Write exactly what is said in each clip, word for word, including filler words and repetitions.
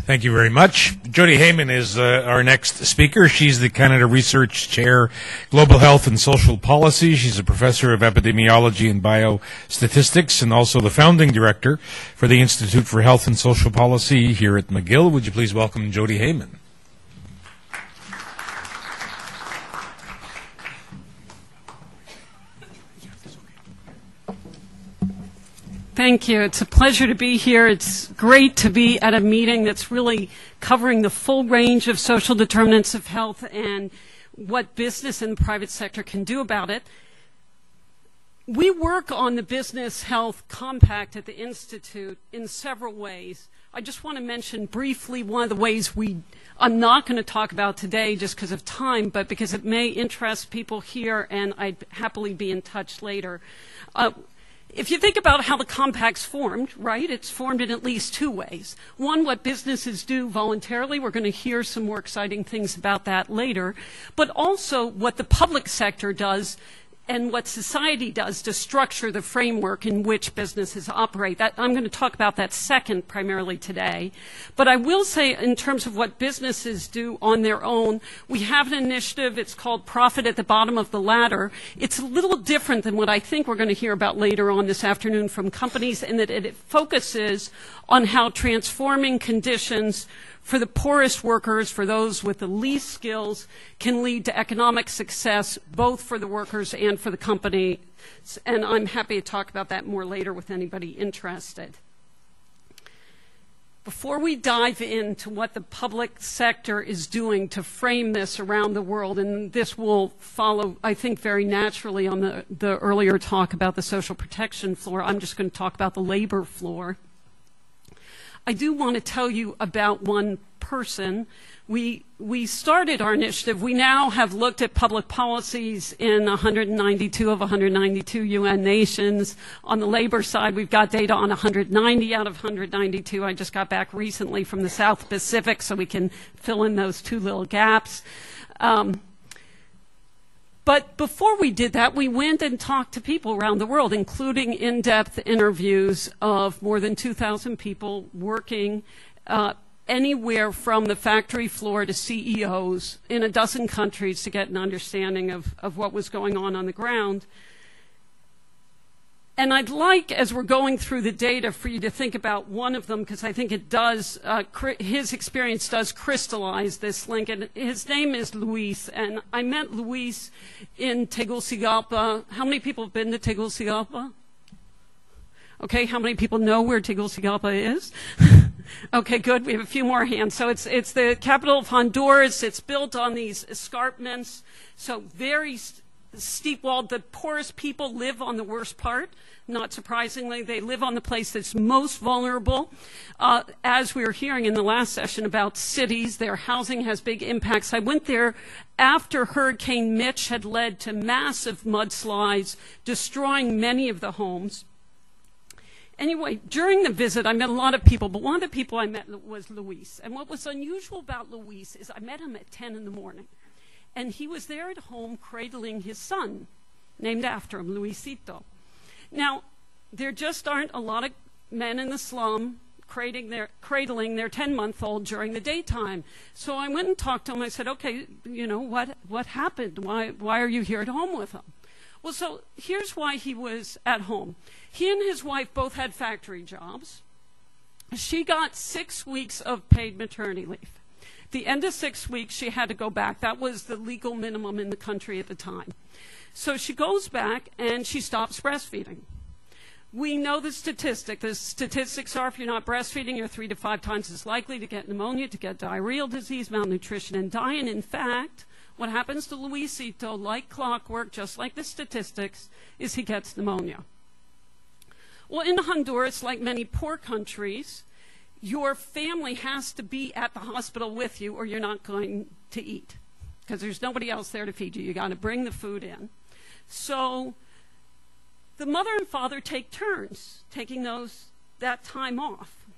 Thank you very much. Jody Heyman is uh, our next speaker. She's the Canada Research Chair, Global Health and Social Policy. She's a professor of epidemiology and biostatistics and also the founding director for the Institute for Health and Social Policy here at McGill. Would you please welcome Jody Heyman? Thank you. It's a pleasure to be here. It's great to be at a meeting that's really covering the full range of social determinants of health and what business and the private sector can do about it. We work on the Business Health Compact at the Institute in several ways. I just want to mention briefly one of the ways we, I'm not going to talk about today just because of time, but because it may interest people here and I'd happily be in touch later. Uh, If you think about how the compact's formed, right, it's formed in at least two ways. One, what businesses do voluntarily. We're going to hear some more exciting things about that later. But also what the public sector does and what society does to structure the framework in which businesses operate. That, I'm going to talk about that second primarily today. But I will say in terms of what businesses do on their own, we have an initiative. It's called Profit at the Bottom of the Ladder. It's a little different than what I think we're going to hear about later on this afternoon from companies in that it focuses on how transforming conditions for the poorest workers, for those with the least skills, can lead to economic success, both for the workers and for the company. And I'm happy to talk about that more later with anybody interested. Before we dive into what the public sector is doing to frame this around the world, and this will follow, I think, very naturally on the, the earlier talk about the social protection floor, I'm just going to talk about the labor floor. I do want to tell you about one person. We, we started our initiative. We now have looked at public policies in one hundred ninety-two of one hundred ninety-two U N nations. On the labor side, we've got data on one hundred ninety out of one hundred ninety-two. I just got back recently from the South Pacific, so we can fill in those two little gaps. Um, But before we did that, we went and talked to people around the world, including in-depth interviews of more than two thousand people working uh, anywhere from the factory floor to C E Os in a dozen countries to get an understanding of, of what was going on on the ground. And I'd like, as we're going through the data, for you to think about one of them, because I think it does, uh, his experience does crystallize this link. And his name is Luis, and I met Luis in Tegucigalpa. How many people have been to Tegucigalpa? Okay, how many people know where Tegucigalpa is? Okay, good. We have a few more hands. So it's, it's the capital of Honduras. It's built on these escarpments, so very steep walled. The poorest people live on the worst part. Not surprisingly, they live on the place that's most vulnerable. Uh, as we were hearing in the last session about cities, their housing has big impacts. I went there after Hurricane Mitch had led to massive mudslides, destroying many of the homes. Anyway, during the visit, I met a lot of people, but one of the people I met was Luis. And what was unusual about Luis is I met him at ten in the morning. And he was there at home cradling his son, named after him, Luisito. Now, there just aren't a lot of men in the slum cradling their, cradling their ten-month-old during the daytime. So I went and talked to him. I said, okay, you know, what, what happened? Why, why are you here at home with him? Well, so here's why he was at home. He and his wife both had factory jobs. She got six weeks of paid maternity leave. The end of six weeks, she had to go back. That was the legal minimum in the country at the time. So she goes back and she stops breastfeeding. We know the statistic. The statistics are if you're not breastfeeding, you're three to five times as likely to get pneumonia, to get diarrheal disease, malnutrition, and die. And in fact, what happens to Luisito, like clockwork, just like the statistics, is he gets pneumonia. Well, in Honduras, like many poor countries, your family has to be at the hospital with you or you're not going to eat because there's nobody else there to feed you. You got to bring the food in. So the mother and father take turns taking those that time off.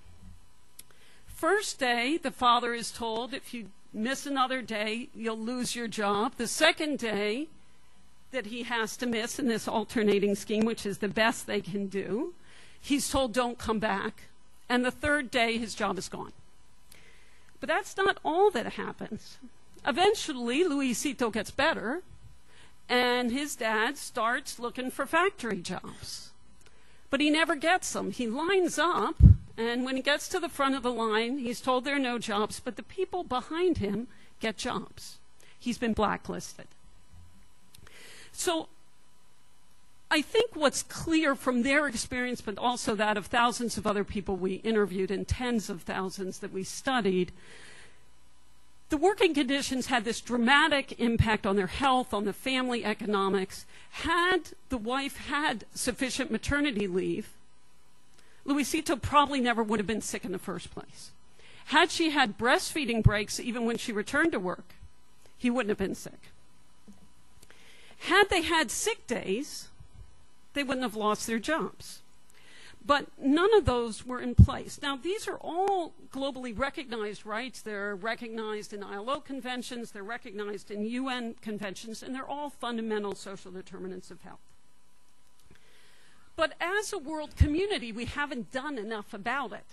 First day, the father is told if you miss another day, you'll lose your job. The second day that he has to miss in this alternating scheme, which is the best they can do, he's told don't come back. And the third day, his job is gone. But that's not all that happens. Eventually, Luisito gets better, and his dad starts looking for factory jobs. But he never gets them. He lines up, and when he gets to the front of the line, he's told there are no jobs, but the people behind him get jobs. He's been blacklisted. So I think what's clear from their experience, but also that of thousands of other people we interviewed and tens of thousands that we studied, the working conditions had this dramatic impact on their health, on the family economics. Had the wife had sufficient maternity leave, Luisito probably never would have been sick in the first place. Had she had breastfeeding breaks even when she returned to work, he wouldn't have been sick. Had they had sick days, they wouldn't have lost their jobs. But none of those were in place. Now, these are all globally recognized rights. They're recognized in I L O conventions, they're recognized in U N conventions, and they're all fundamental social determinants of health. But as a world community, we haven't done enough about it.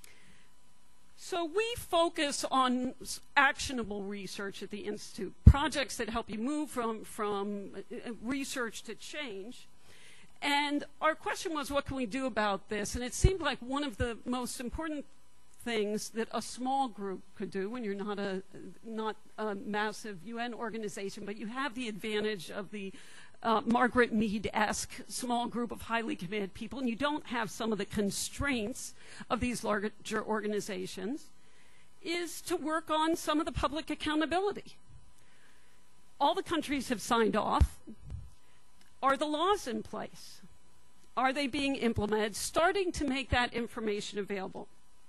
So we focus on actionable research at the Institute, projects that help you move from, from research to change. And our question was, what can we do about this? And it seemed like one of the most important things that a small group could do when you're not a, not a massive U N organization, but you have the advantage of the uh, Margaret Mead-esque small group of highly committed people, and you don't have some of the constraints of these larger organizations, is to work on some of the public accountability. All the countries have signed off. Are the laws in place? Are they being implemented? Starting to make that information available.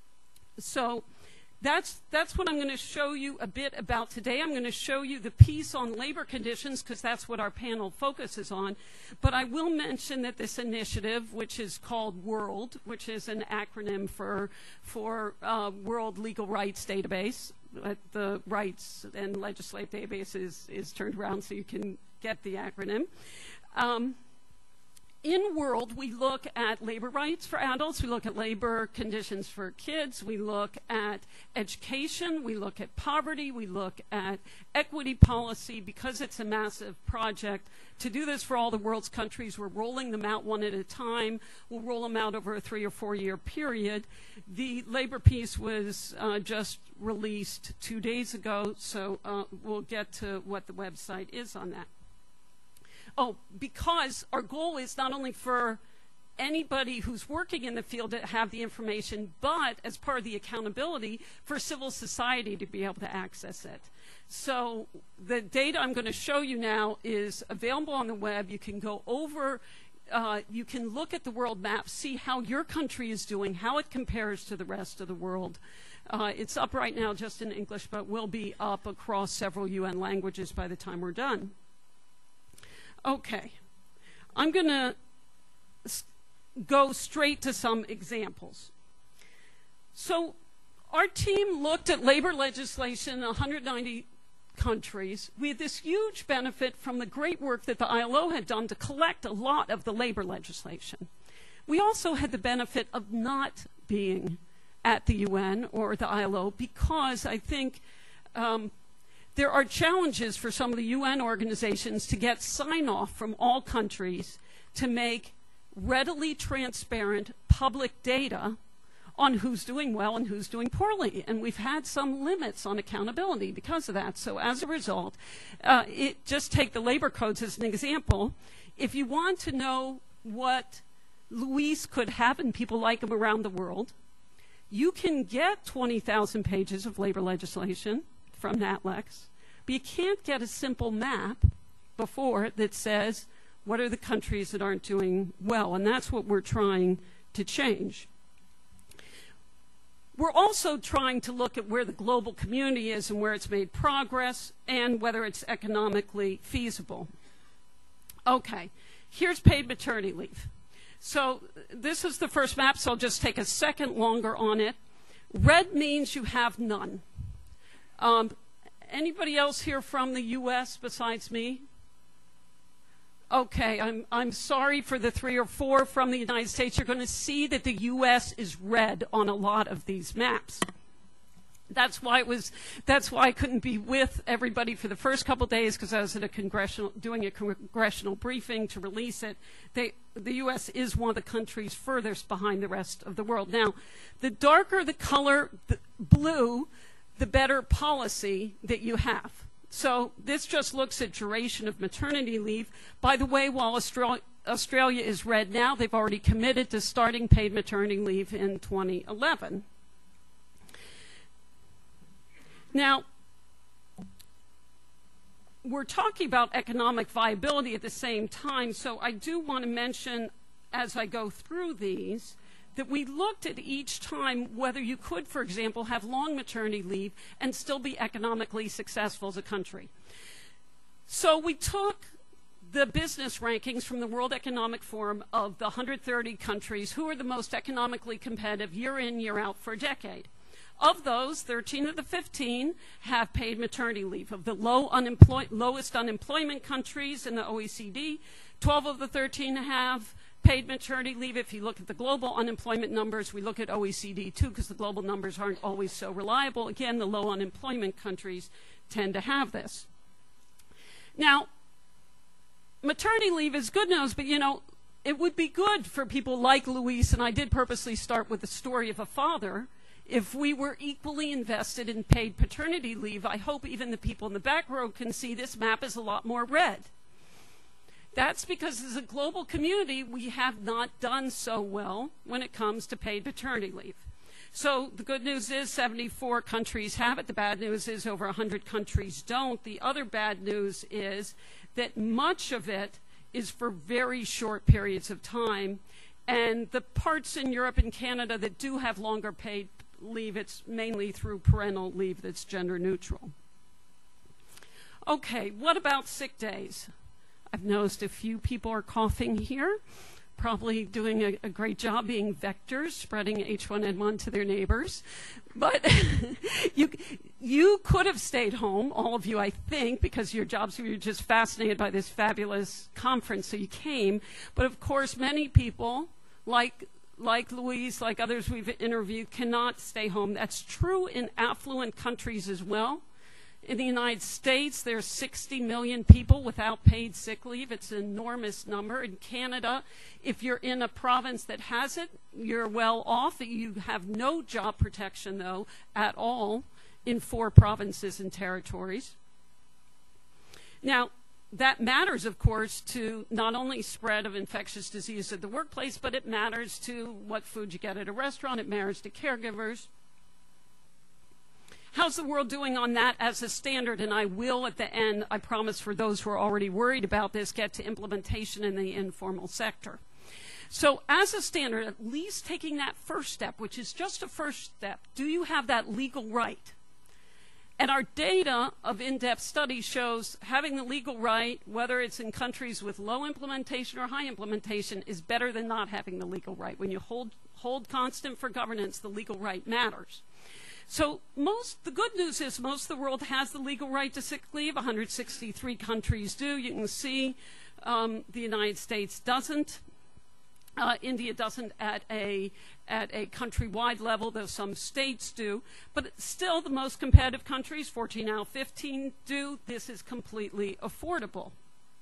So that's, that's what I'm going to show you a bit about today. I'm going to show you the piece on labor conditions because that's what our panel focuses on. But I will mention that this initiative, which is called WORLD, which is an acronym for, for uh, World Legal Rights Database, uh, the rights and legislative database is, is turned around so you can get the acronym. Um, in WORLD, we look at labor rights for adults, we look at labor conditions for kids, we look at education, we look at poverty, we look at equity policy. Because it's a massive project, to do this for all the world's countries, we're rolling them out one at a time. We'll roll them out over a three or four year period. The labor piece was uh, just released two days ago, so uh, we'll get to what the website is on that. Oh, because our goal is not only for anybody who's working in the field to have the information, but as part of the accountability for civil society to be able to access it. So the data I'm going to show you now is available on the web. You can go over, uh, you can look at the world map, see how your country is doing, how it compares to the rest of the world. Uh, it's up right now just in English, but will be up across several U N languages by the time we're done. Okay, I'm going to go straight to some examples. So our team looked at labor legislation in one hundred ninety countries. We had this huge benefit from the great work that the I L O had done to collect a lot of the labor legislation. We also had the benefit of not being at the U N or the I L O because I think um, there are challenges for some of the U N organizations to get sign-off from all countries to make readily transparent public data on who's doing well and who's doing poorly. And we've had some limits on accountability because of that. So as a result, uh, it, just take the labor codes as an example. If you want to know what Luis could have and people like him around the world, you can get twenty thousand pages of labor legislation from NATLEX, but you can't get a simple map before that says what are the countries that aren't doing well, and that's what we're trying to change. We're also trying to look at where the global community is and where it's made progress and whether it's economically feasible. Okay, here's paid maternity leave. So this is the first map, so I'll just take a second longer on it. Red means you have none. Um, anybody else here from the U S besides me? Okay, I'm, I'm sorry for the three or four from the United States. You're going to see that the U S is red on a lot of these maps. That's why it was. That's why I couldn't be with everybody for the first couple of days, because I was at a congressional doing a congressional briefing to release it. They, the U S is one of the countries furthest behind the rest of the world. Now, the darker the color, the blue, the better policy that you have. So this just looks at duration of maternity leave. By the way, while Australia, Australia is red now, they've already committed to starting paid maternity leave in twenty eleven. Now, we're talking about economic viability at the same time, so I do want to mention, as I go through these, that we looked at each time whether you could, for example, have long maternity leave and still be economically successful as a country. So we took the business rankings from the World Economic Forum of the one hundred thirty countries who are the most economically competitive year in, year out for a decade. Of those, thirteen of the fifteen have paid maternity leave. Of the low unemploy lowest unemployment countries in the O E C D, twelve of the thirteen have paid maternity leave. If you look at the global unemployment numbers, we look at O E C D too, because the global numbers aren't always so reliable. Again, the low unemployment countries tend to have this. Now, maternity leave is good news, but you know, it would be good for people like Luis, and I did purposely start with the story of a father. If we were equally invested in paid paternity leave, I hope even the people in the back row can see this map is a lot more red. That's because as a global community, we have not done so well when it comes to paid paternity leave. So the good news is seventy-four countries have it. The bad news is over one hundred countries don't. The other bad news is that much of it is for very short periods of time. And the parts in Europe and Canada that do have longer paid leave, it's mainly through parental leave that's gender neutral. Okay, what about sick days? I've noticed a few people are coughing here, probably doing a, a great job being vectors, spreading H one N one to their neighbors. But you, you could have stayed home, all of you, I think, because your jobs, you were just fascinated by this fabulous conference, so you came. But of course, many people, like like Luis, like others we've interviewed, cannot stay home. That's true in affluent countries as well. In the United States, there's sixty million people without paid sick leave. It's an enormous number. In Canada, if you're in a province that has it, you're well off. You have no job protection, though, at all in four provinces and territories. Now, that matters, of course, to not only spread of infectious disease at the workplace, but it matters to what food you get at a restaurant. It matters to caregivers. How's the world doing on that as a standard? And I will, at the end, I promise, for those who are already worried about this, get to implementation in the informal sector. So as a standard, at least taking that first step, which is just a first step, do you have that legal right? And our data of in-depth studies shows having the legal right, whether it's in countries with low implementation or high implementation, is better than not having the legal right. When you hold, hold constant for governance, the legal right matters. So most, the good news is most of the world has the legal right to sick leave. one hundred sixty-three countries do. You can see um, the United States doesn't. Uh, India doesn't at a, at a countrywide level, though some states do. But still, the most competitive countries, fourteen out of fifteen, do. This is completely affordable.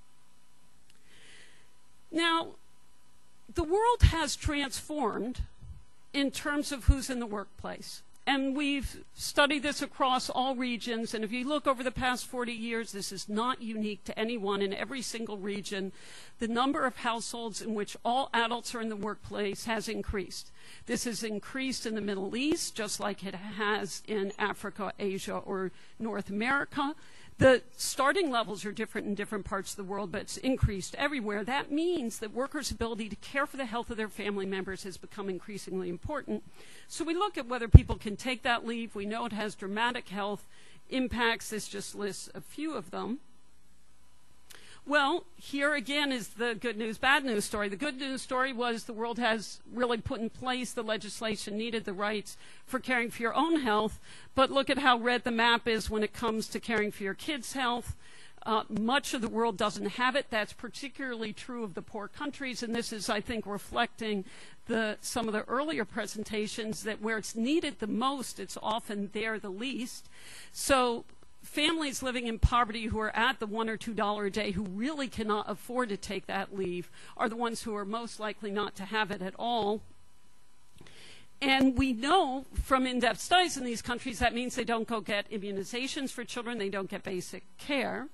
Now, the world has transformed in terms of who's in the workplace. And we've studied this across all regions, and if you look over the past forty years, this is not unique to anyone. In every single region, the number of households in which all adults are in the workplace has increased. This has increased in the Middle East, just like it has in Africa, Asia, or North America. The starting levels are different in different parts of the world, but it's increased everywhere. That means that workers' ability to care for the health of their family members has become increasingly important. So we look at whether people can take that leave. We know it has dramatic health impacts. This just lists a few of them. Well, here again is the good news, bad news story. The good news story was the world has really put in place the legislation needed, the rights for caring for your own health. But look at how red the map is when it comes to caring for your kids' health. Uh, much of the world doesn't have it. That's particularly true of the poor countries, and this is, I think, reflecting the, some of the earlier presentations, that where it's needed the most, it's often there the least. So families living in poverty who are at the one or two dollar a day, who really cannot afford to take that leave, are the ones who are most likely not to have it at all. And we know from in-depth studies in these countries that means they don't go get immunizations for children, they don't get basic care.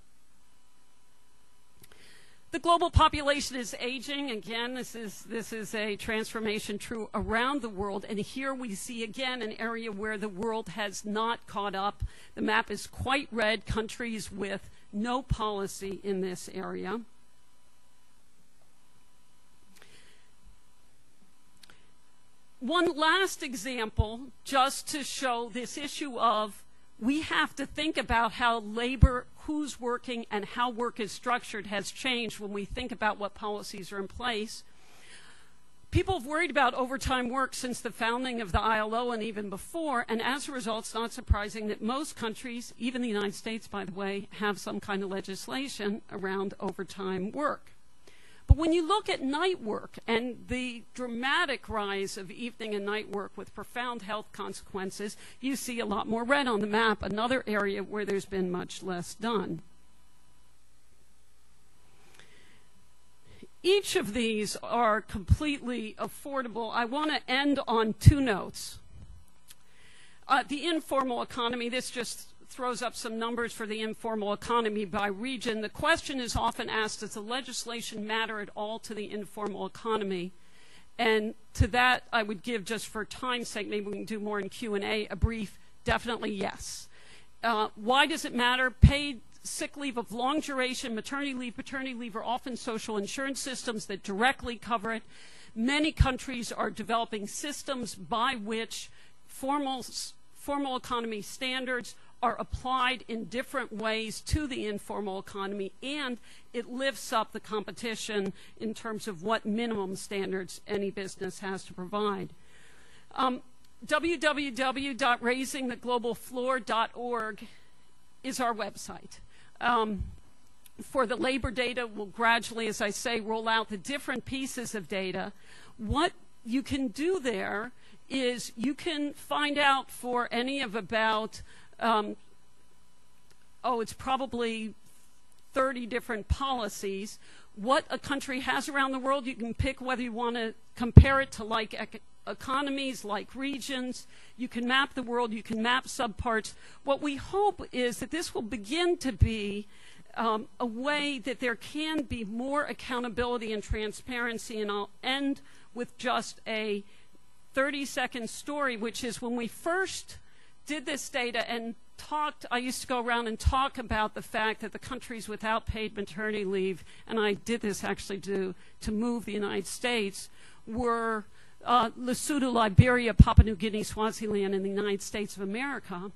The global population is aging. Again, this is, this is a transformation true around the world. And here we see, again, an area where the world has not caught up. The map is quite red, countries with no policy in this area. One last example, just to show this issue of we have to think about how labor, who's working, and how work is structured has changed when we think about what policies are in place. People have worried about overtime work since the founding of the I L O and even before, and as a result, it's not surprising that most countries, even the United States, by the way, have some kind of legislation around overtime work. But when you look at night work and the dramatic rise of evening and night work with profound health consequences, you see a lot more red on the map, another area where there's been much less done. Each of these are completely affordable. I want to end on two notes. Uh, the informal economy, this just throws up some numbers for the informal economy by region. The question is often asked, does the legislation matter at all to the informal economy? And to that, I would give, just for time's sake, maybe we can do more in Q and A, a brief, definitely yes. Uh, why does it matter? Paid sick leave of long duration, maternity leave, paternity leave are often social insurance systems that directly cover it. Many countries are developing systems by which formal, formal economy standards are applied in different ways to the informal economy, and it lifts up the competition in terms of what minimum standards any business has to provide. Um, w w w dot raising the global floor dot org is our website. Um, for the labor data, we'll gradually, as I say, roll out the different pieces of data. What you can do there is you can find out for any of about Um, oh, it's probably thirty different policies. What a country has around the world, you can pick whether you want to compare it to like ec economies, like regions. You can map the world, you can map subparts. What we hope is that this will begin to be um, a way that there can be more accountability and transparency. And I'll end with just a thirty second story, which is when we first did this data and talked, I used to go around and talk about the fact that the countries without paid maternity leave, and I did this actually to, to move the United States, were uh, Lesotho, Liberia, Papua New Guinea, Swaziland, and the United States of America.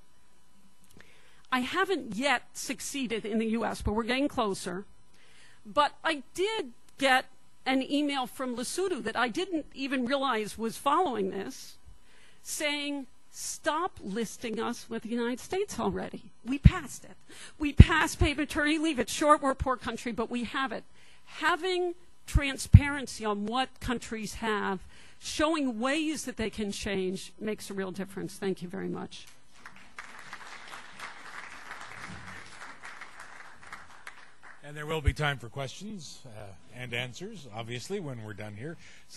I haven't yet succeeded in the U S, but we're getting closer. But I did get an email from Lesotho that I didn't even realize was following this, saying, stop listing us with the United States already. We passed it. We passed paid maternity leave. It's short, we're a poor country, but we have it. Having transparency on what countries have, showing ways that they can change, makes a real difference. Thank you very much. And there will be time for questions uh, and answers, obviously, when we're done here.